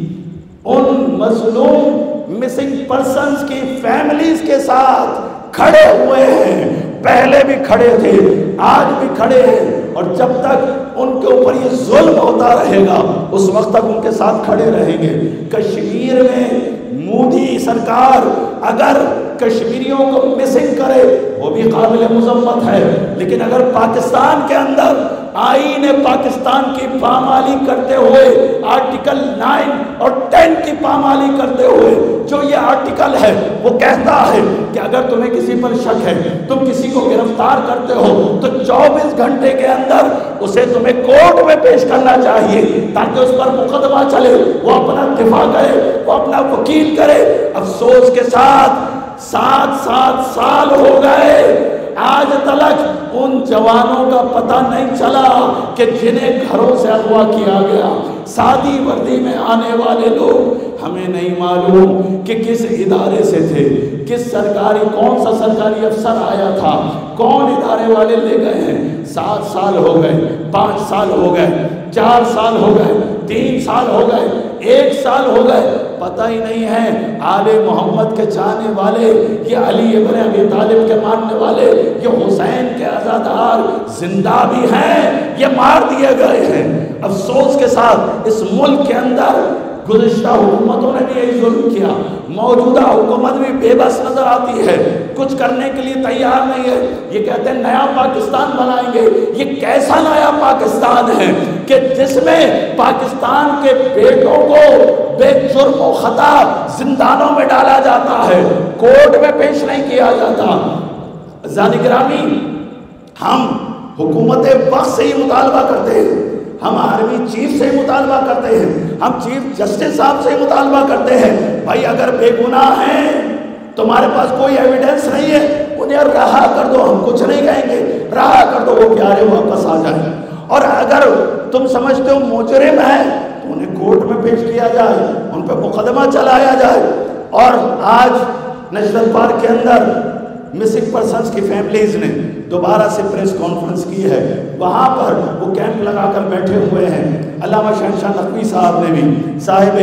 ان مظلوم مسنگ پرسنز کی فیملیز کے ساتھ کھڑے ہوئے ہیں۔ پہلے بھی کھڑے تھے، آج بھی کھڑے ہیں، اور جب تک ان کے اوپر یہ ظلم ہوتا رہے گا اس وقت تک ان کے ساتھ کھڑے رہیں گے۔ کشمیر میں مودی سرکار اگر کشمیریوں کو مسنگ کرے وہ بھی قابل مذمت ہے، لیکن اگر پاکستان کے اندر آئین پاکستان کی پامالی کرتے ہوئے، آرٹیکل 9 اور 10 کی پامالی کرتے ہوئے، جو یہ آرٹیکل ہے وہ کہتا ہے کہ اگر تمہیں کسی پر شک ہے، تم کسی کو گرفتار کرتے ہو تو 24 گھنٹے کے اندر اسے تمہیں کورٹ میں پیش کرنا چاہیے تاکہ اس پر مقدمہ چلے، وہ اپنا دفاع کرے، وہ اپنا وکیل کرے۔ افسوس کے ساتھ 7 سال ہو گئے، آج تلک ان جوانوں کا پتہ نہیں چلا کہ جنہیں گھروں سے اغوا کیا گیا، سادی وردی میں آنے والے لوگ، ہمیں نہیں معلوم کہ کس ادارے سے تھے، کس سرکاری، کون سا سرکاری افسر آیا تھا، کون ادارے والے لے گئے ہیں۔ 7 سال ہو گئے، 5 سال ہو گئے، 4 سال ہو گئے، 3 سال ہو گئے، 1 سال ہو گئے، پتہ ہی نہیں ہے۔ آل محمد کے چاہنے والے، یہ علی ابن ابی طالب کے ماننے والے، یہ حسین کے عزادار زندہ بھی ہیں، یہ مار دیے گئے ہیں۔ افسوس کے ساتھ اس ملک کے اندر گزشتہ حکومتوں نے بھی یہی ظلم کیا، موجودہ حکومت بھی بے بس نظر آتی ہے، کچھ کرنے کے لیے تیار نہیں ہے۔ یہ کہتے ہیں نیا پاکستان بنائیں گے، یہ کیسا نیا پاکستان ہے کہ جس میں پاکستان کے بیٹوں کو بے جرم و خطا زندانوں میں ڈالا جاتا ہے، کورٹ میں پیش نہیں کیا جاتا۔ عزیزان گرامی، ہم حکومت وقت سے ہی مطالبہ کرتے ہیں، ہم آرمی چیف سے مطالبہ کرتے ہیں، ہم چیف جسٹس صاحب سے مطالبہ کرتے ہیں، بھائی اگر بے گناہ ہیں، تمہارے پاس کوئی ایویڈنس نہیں ہے، انہیں رہا کر دو، ہم کچھ نہیں کہیں گے، رہا کر دو، وہ پیارے واپس آ جائیں۔ اور اگر تم سمجھتے ہو مجرم ہیں تو انہیں کورٹ میں پیش کیا جائے، ان پہ مقدمہ چلایا جائے۔ اور آج نیشنل پارک کے اندر مسنگ پرسنز کی فیملیز نے دوبارہ سے پریس کانفرنس کی ہے، وہاں پر وہ کیمپ لگا کر بیٹھے ہوئے ہیں۔ علامہ شہنشاہ نقوی صاحب نے بھی، صاحب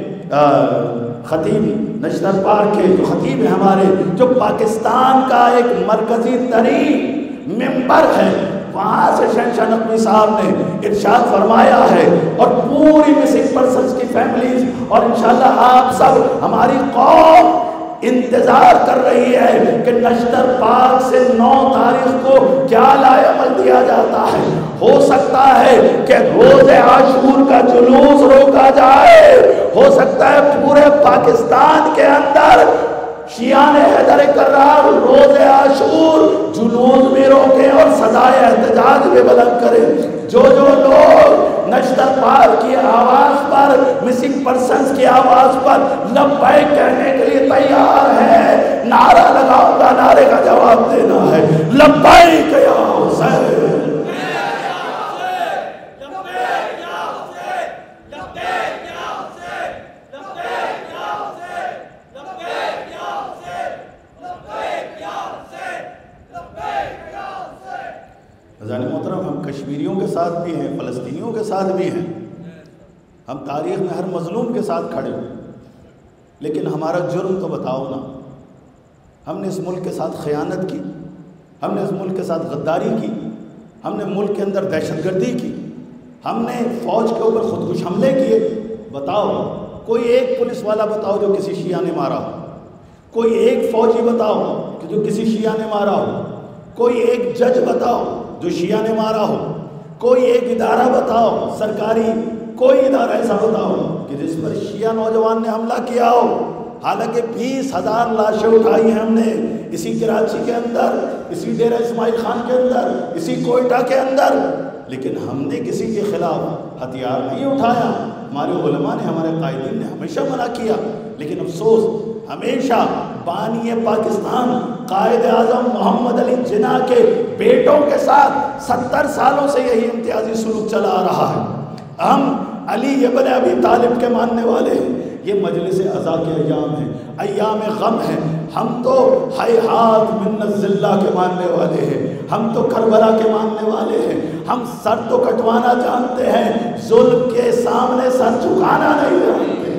خطیب نیشنل پارک کے جو خطیب ہیں ہمارے، جو پاکستان کا ایک مرکزی ترین ممبر ہے، وہاں سے شہنشاہ نقوی صاحب نے ارشاد فرمایا ہے، اور پوری مسنگ پرسنز کی فیملیز اور انشاءاللہ آپ سب، ہماری قوم انتظار کر رہی ہے کہ نیشنل پارک سے 9 تاریخ کو کیا لائے عمل دیا جاتا ہے۔ ہو سکتا ہے کہ روز عاشور کا جلوس روکا جائے، ہو سکتا ہے پورے پاکستان کے اندر شیعان حیدر کرار روز عاشور جلوس بھی روکیں اور سزائے احتجاج بھی بلند کریں۔ جو لوگ نیشنل پارک کی آواز پر، مسنگ پرسنز کی آواز پر لبیک کہنے کے لیے تیار ہے، نعرہ لگاؤں گا، نعرے کا جواب دینا ہے، لبیک یا حسین۔ محترم، ہم کشمیریوں کے ساتھ بھی ہیں، فلسطینیوں کے ساتھ بھی ہیں، ہم تاریخ میں ہر مظلوم کے ساتھ کھڑے ہیں، لیکن ہمارا جرم تو بتاؤ نا۔ ہم نے اس ملک کے ساتھ خیانت کی، ہم نے اس ملک کے ساتھ غداری کی، ہم نے ملک کے اندر دہشت گردی کی، ہم نے فوج کے اوپر خودکش حملے کیے۔ بتاؤ کوئی ایک پولیس والا بتاؤ جو کسی شیعہ نے مارا ہو، کوئی ایک فوجی بتاؤ کہ جو کسی شیعہ نے مارا ہو، کوئی ایک جج بتاؤ جو شیعہ نے مارا ہو، کوئی ایک ادارہ بتاؤ سرکاری، کوئی ادارہ ایسا بتاؤ کہ جس پر شیعہ نوجوان نے حملہ کیا ہو۔ حالانکہ 20,000 لاشیں اٹھائی ہیں ہم نے، اسی کراچی کے اندر، اسی ڈیرہ اسماعیل خان کے اندر، اسی کوئٹہ کے اندر، لیکن ہم نے کسی کے خلاف ہتھیار نہیں اٹھایا۔ ہمارے علماء نے، ہمارے قائدین نے ہمیشہ منع کیا، لیکن افسوس ہمیشہ بانی پاکستان قائد اعظم محمد علی جناح کے بیٹوں کے ساتھ 70 سالوں سے یہی امتیازی سلوک چلا آ رہا ہے۔ ہم علی ابن ابی طالب کے ماننے والے ہیں، یہ مجلس عزا کے ایام ہیں، ایام غم ہیں، ہم تو ہیہات من الذلہ کے ماننے والے ہیں، ہم تو کربلا کے ماننے والے ہیں، ہم سر تو کٹوانا جانتے ہیں، ظلم کے سامنے سر جھکانا نہیں جانتے۔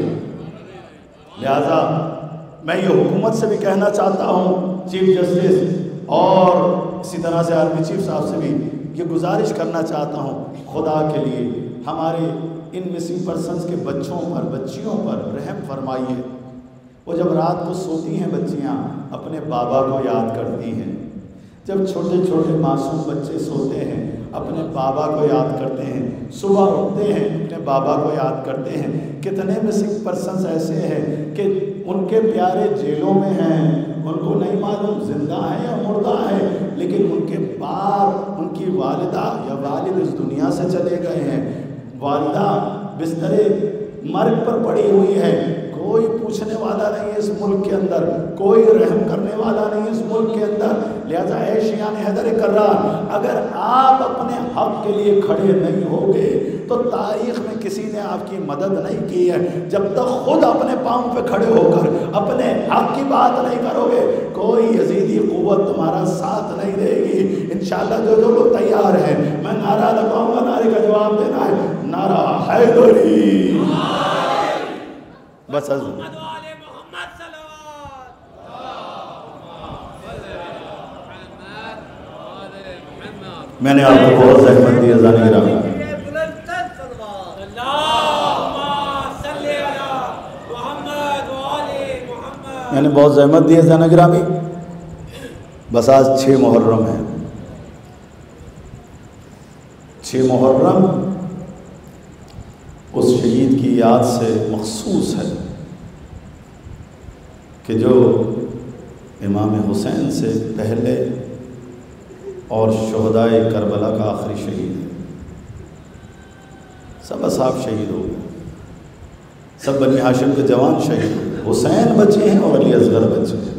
لہذا میں یہ حکومت سے بھی کہنا چاہتا ہوں، چیف جسٹس اور اسی طرح سے آرمی چیف صاحب سے بھی یہ گزارش کرنا چاہتا ہوں، خدا کے لیے ہمارے ان مسنگ پرسنز کے بچوں پر، بچیوں پر رحم فرمائیے۔ وہ جب رات کو سوتی ہیں بچیاں اپنے بابا کو یاد کرتی ہیں، جب چھوٹے چھوٹے معصوم بچے سوتے ہیں اپنے بابا کو یاد کرتے ہیں، صبح اٹھتے ہیں اپنے بابا کو یاد کرتے ہیں۔ کتنے مسنگ پرسنز ایسے ہیں کہ ان کے پیارے جیلوں میں ہیں، ان کو نہیں معلوم زندہ ہیں یا مردہ ہیں، لیکن ان کے باپ، ان کی والدہ یا والد اس دنیا سے چلے گئے ہیں، والدہ بستر مرگ پر پڑی ہوئی ہے، کوئی پوچھنے والا نہیں ہے اس ملک کے اندر، کوئی رحم کرنے والا نہیں ہے اس ملک کے اندر۔ لہذا اے شیعان حیدر کرار، اگر آپ اپنے حق کے لیے کھڑے نہیں ہوگے تو تاریخ میں کسی نے آپ کی مدد نہیں کی ہے۔ جب تک خود اپنے پاؤں پہ کھڑے ہو کر اپنے حق کی بات نہیں کرو گے، کوئی یزیدی قوت تمہارا ساتھ نہیں دے گی۔ انشاءاللہ جو لوگ تیار ہیں، میں نعرہ لگاؤں گا، نعرے کا جواب دینا ہے، نعرہ حیدری۔ بس میں نے آپ کو بہت زحمت دی اذان گرامی، میں نے بہت زحمت دی اذان گرامی۔ بس آج 6 محرم ہے، 6 محرم اس شہید کی یاد سے مخصوص ہے کہ جو امام حسین سے پہلے اور شہدائے کربلا کا آخری شہید ہے۔ سب اصحاب شہید ہو گئے، سب بنی ہاشم کے جوان شہید ہو گئے، حسین بچے ہیں اور علی اصغر بچے ہیں۔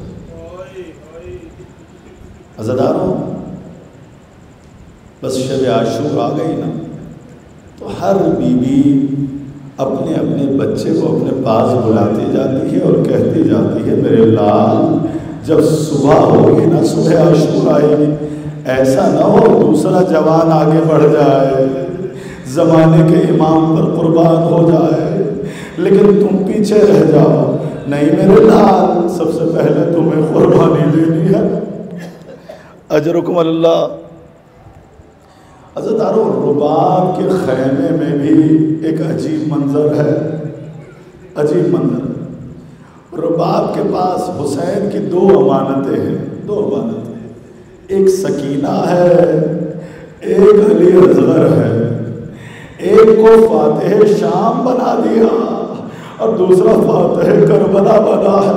عزاداروں، بس شب عاشور آ گئی نا، تو ہر بیوی اپنے اپنے بچے کو اپنے پاس بلاتی جاتی ہے اور کہتی جاتی ہے میرے لال جب صبح ہوگی نا صبح عاشور آئے گی ایسا نہ ہو دوسرا جوان آگے بڑھ جائے زمانے کے امام پر قربان ہو جائے لیکن تم پیچھے رہ جاؤ نہیں میرے لال سب سے پہلے تمہیں قربانی دینی ہے اجرکم اللہ عزیزانو رباب کے خیمے میں بھی ایک عجیب منظر ہے عجیب منظر رباب کے پاس حسین کی دو امانتیں ہیں ایک سکینہ ہے ایک علی اصغر ہے ایک کو فاتح شام بنا دیا اور دوسرا فاتح کربلا بنا ہے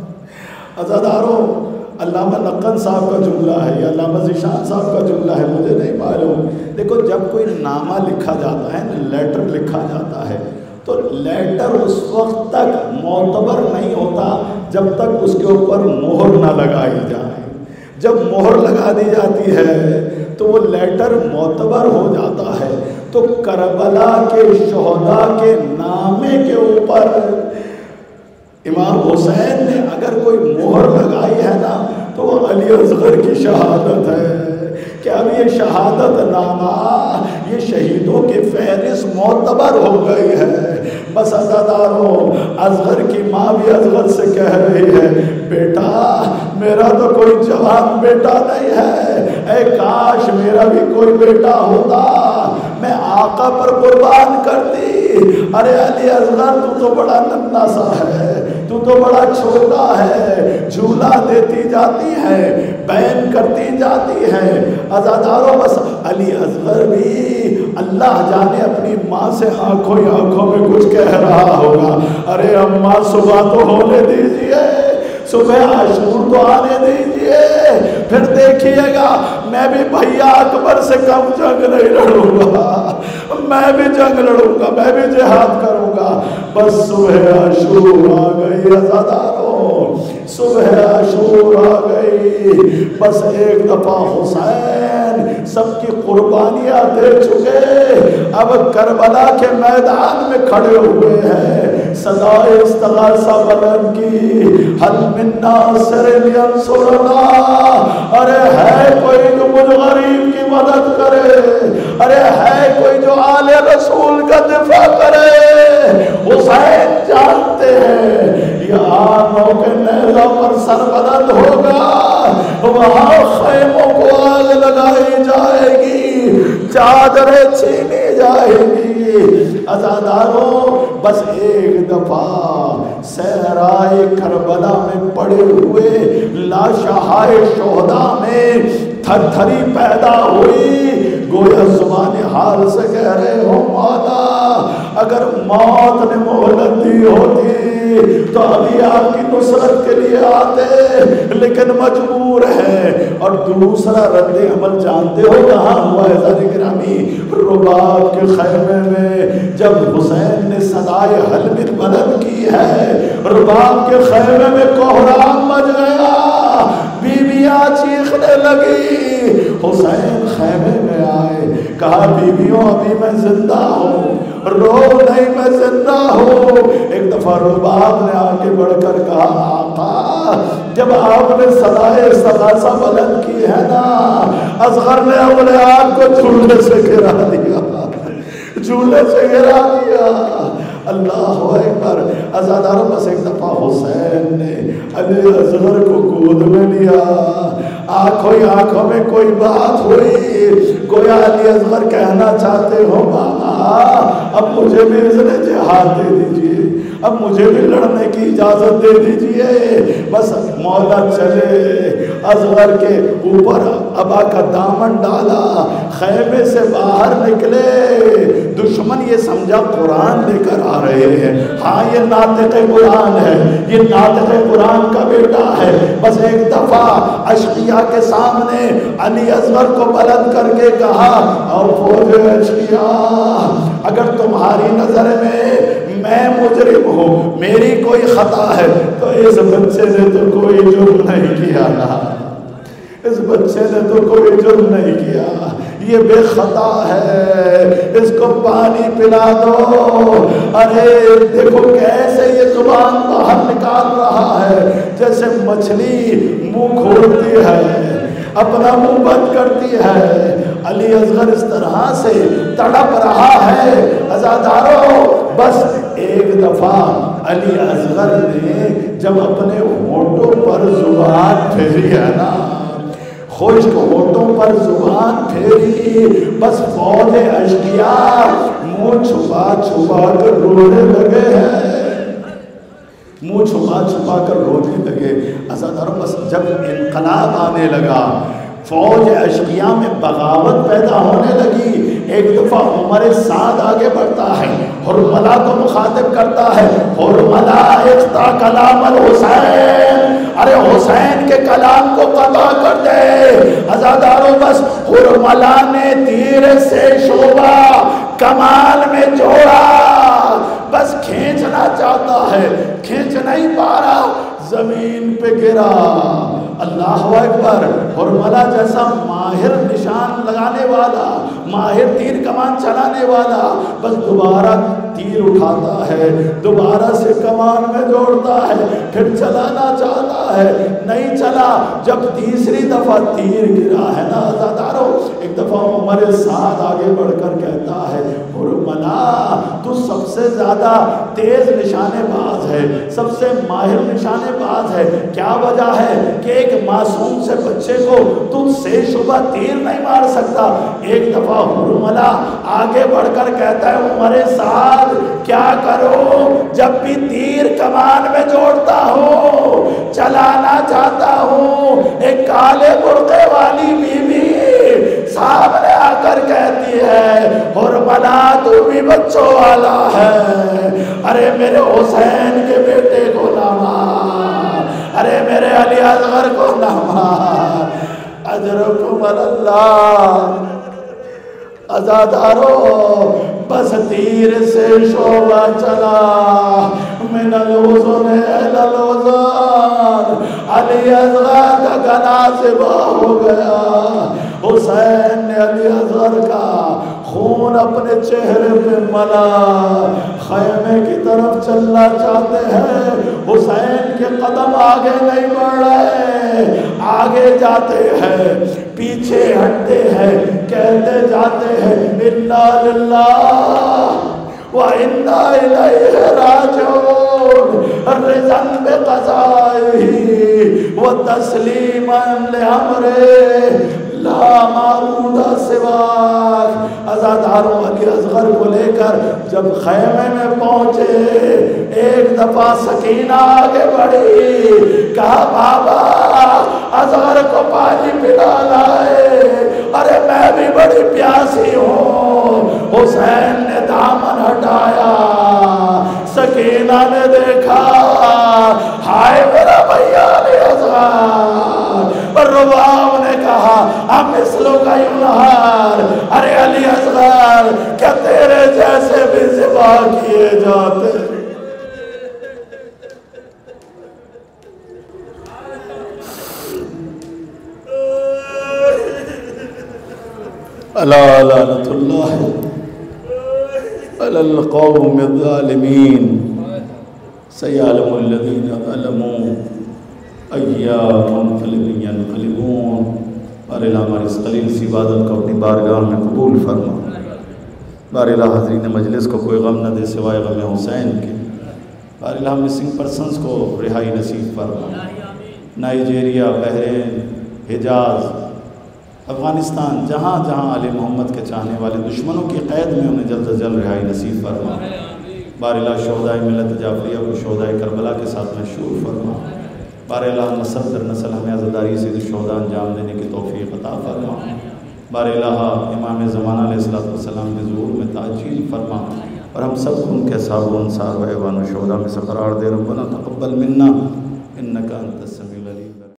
عزیزانو علامہ نقن صاحب کا جملہ ہے یا علامہ ذیشان صاحب کا جملہ ہے مجھے نہیں معلوم دیکھو جب کوئی نامہ لکھا جاتا ہے لیٹر لکھا جاتا ہے تو لیٹر اس وقت تک معتبر نہیں ہوتا جب تک اس کے اوپر مہر نہ لگائی جائے جب مہر لگا دی جاتی ہے تو وہ لیٹر معتبر ہو جاتا ہے تو کربلا کے شہداء کے نامے کے اوپر امام حسین نے اگر کوئی مہر لگائی ہے نا تو وہ علی اصغر کی شہادت ہے کہ اب یہ شہادت نامہ یہ شہیدوں کی فہرست معتبر ہو گئی ہے بس عزاداروں اصغر کی ماں بھی اصغر سے کہہ رہی ہے بیٹا میرا تو کوئی جوان بیٹا نہیں ہے اے کاش میرا بھی کوئی بیٹا ہوتا میں آقا پر قربان کرتی ارے علی اصغر تو بڑا ننھا سا ہے تو بڑا چھوٹا ہے جھولا دیتی جاتی ہے بین کرتی جاتی ہے عزاداروں بس علی اصغر بھی اللہ جانے اپنی ماں سے آنکھوں ہی آنکھوں میں کچھ کہہ رہا ہوگا ارے اماں صبح تو ہونے دیجیے صبح عاشور تو آنے دیجیے پھر دیکھیے گا میں بھی بھیا اکبر سے کم جنگ نہیں لڑوں گا میں بھی جنگ لڑوں گا میں بھی جہاد کروں گا بس صبح عاشور آ گئی عزاداروں صبح عاشور آ گئی بس ایک دفعہ حسین سب کی قربانیاں دے چکے اب کربلا کے میدان میں کھڑے ہوئے ہیں صدائے استغاثہ بلند کی حل من ناصر ینصرنا ارے ہے کوئی جو مجھ غریب کی مدد کرے ارے ہے کوئی جو آل رسول کا دفاع کرے حسین جانتے ہیں یہ آنوں کے نیزہ پر سر بلند ہوگا وہاں خیموں کو آگ لگائی جائے گی چادریں چھینی جائے گی عزاداروں بس ایک دفعہ صحرائے کربلا میں پڑے ہوئے لاشہائے شہداء میں تھر تھری پیدا ہوئی گویا زبان حال سے کہہ رہے ہو مولا اگر موت نے مہلت دی ہوتی تو ابھی آپ کی نصرت کے لیے آتے لیکن مجبور ہے اور دوسرا رد عمل جانتے ہو کہاں ہوا ہے ذرا گرامی رباب کے خیمے میں جب حسین نے صدائے حلمت بلند کی ہے رباب کے خیمے میں کوہرام مچ گیا بیویاں چیخنے لگی حسین خیمے میں آئے کہا بیویوں ابھی میں زندہ ہوں رو نہیں میں زندہ ہوں ایک دفعہ رباب نے آگے بڑھ کر کہا آقا جب آپ نے صدائے استغاثہ بلند کی ہے نا اصغر نے اپنے آپ کو جھولے سے گرا دیا جھولے سے گرا دیا اللہ اکبر عزاداروں بس ایک دفعہ حسین نے علی اصغر کو گود میں لیا آنکھوں میں کوئی بات ہوئی گویا علی اصغر کہنا چاہتے ہو بابا اب مجھے بھی اذن جہاد دے دیجئے اب مجھے بھی لڑنے کی اجازت دے دیجئے بس مولا چلے اصغر کے اوپر ابا کا دامن ڈالا خیمے سے باہر نکلے دشمن یہ سمجھا قرآن لے کر آ رہے ہیں ہاں یہ ناطق قرآن ہے یہ ناطق قرآن کا بیٹا ہے بس ایک دفعہ اشقیاء کے سامنے علی اصغر کو بلند کر کے کہا اور فوج اشقیاء اگر تمہاری نظر میں مجرم ہوں میری کوئی خطا ہے تو اس بچے نے تو کوئی جرم نہیں کیا نا اس بچے نے تو کوئی جرم نہیں کیا یہ بے خطا ہے، اس کو پانی پلا دو۔ ارے دیکھو کیسے یہ زبان باہر نکال رہا ہے، جیسے مچھلی منہ کھولتی ہے، اپنا منہ بند کرتی ہے۔ علی اصغر اس طرح سے تڑپ رہا ہے۔ عزادارو بس ایک دفعہ علی اصغر نے جب اپنے ہونٹوں پر زبان پھیری ہے نا، خشک ہونٹوں پر زبان پھیری، بس فوج اشقیاء منہ چھپا چھپا کر رونے لگے ہیں، منہ چھپا چھپا کر رونے لگے۔ عزادارو بس جب انقلاب آنے لگا، فوج اشقیاء میں بغاوت پیدا ہونے لگی، ایک دفعہ عمر سعد آگے بڑھتا ہے، حرملہ کو مخاطب کرتا ہے، حرملہ اقطع کلام الحسین، ارے حسین کے کلام کو قطع کر دے۔ عزادارو بس حرملہ نے تیر سے شعبہ کمان میں جوڑا، بس کھینچنا چاہتا ہے، کھینچ نہیں پا رہا، زمین پہ گرا۔ اللہ اکبر۔ حرملہ جیسا ماہر نشان لگانے والا، ماہر تیر کمان چلانے والا، بس دوبارہ تیر اٹھاتا ہے، دوبارہ سے کمان میں جوڑتا ہے، پھر چلانا چاہتا ہے، نہیں چلا۔ جب تیسری دفعہ تیر گرا ہے نا عزادارو، ایک دفعہ عمر سعد آگے بڑھ کر کہتا ہے، حرملہ تو سب سے زیادہ تیز نشانے باز ہے، سب سے ماہر نشانے باز ہے، کیا وجہ ہے کہ ایک معصوم سے بچے کو تجھ سے شبہ تیر نہیں مار سکتا؟ ایک دفعہ حرملہ آگے بڑھ کر کہتا ہے، عمر سعد کیا کرو، جب بھی تیر کمان میں جوڑتا ہوں، چلانا چاہتا ہوں، ایک کالے برقعے والی بیوی سامنے آ کر کہتی ہے، حرملہ تو بھی بچوں والا ہے، ارے میرے حسین کے بیٹے کو نہ مار، ارے میرے علی اصغر کو نہ مار، اجرکم اللہ۔ عزادارو بس تیر سے شعبہ چلا، من الوزن الی الوزن، علی اصغر کا گلا زبا ہو گیا۔ حسین نے علی اصغر کا خون اپنے چہرے پہ ملا، خیمے کی طرف چلنا چاہتے ہیں، حسین کے قدم آگے نہیں بڑھ رہے، آگے جاتے ہیں، پیچھے ہٹتے ہیں، کہتے جاتے ہیں، انا للہ وَإِنَّا إِلَيْهِ رَاجِعُونَ، رضا بقضائه وتسلیما لأمره لا معبود سواک۔ عزاداروں علی اصغر کو لے کر جب خیمے میں پہنچے، ایک دفعہ سکینہ آگے بڑھی، کہا بابا اصغر کو پانی پلا لائے، ارے میں بھی بڑی پیاسی ہوں۔ حسین نے دامن ہٹایا، سکینہ نے دیکھا، ہائے میرا بھیا علی اصغر، رباب نے کہا ہم مثلوں کا ینہار، ارے علی اصغر کیا تیرے جیسے بھی ذبح کیے جاتے؟ الا لعنۃ اللہ علی القوم الظالمین، سیعلم الذین ظلموا ای منقلب ینقلبون۔ بار الہ ہماری اس قلیل سی عبادت کو اپنی بارگاہ میں قبول فرما۔ بار الہ حاضرین مجلس کو کوئی غم نہ دے سوائے غم حسین کے۔ بار الہ مسنگ پرسنز کو رہائی نصیب فرما۔ نائجیریا، بحرین، حجاز، افغانستان، جہاں جہاں آل محمد کے چاہنے والے دشمنوں کی قید میں انہیں جلد از جلد رہائی نصیب فرما۔ بار الہ شہدائے ملت جعفریہ کو شہدائے کربلا کے ساتھ مشہور فرما۔ بار الہ نسل در نسل ہمیں عزاداری سے شہداء انجام دینے کی توفیق عطا فرما۔ بار الہ امام زمانہ علیہ السلام کے ظہور میں تعجیل فرما، اور ہم سب کو ان کے اصحاب و انصار و ایوان و شہداء میں سے قرار دے۔ ربنا تقبل منا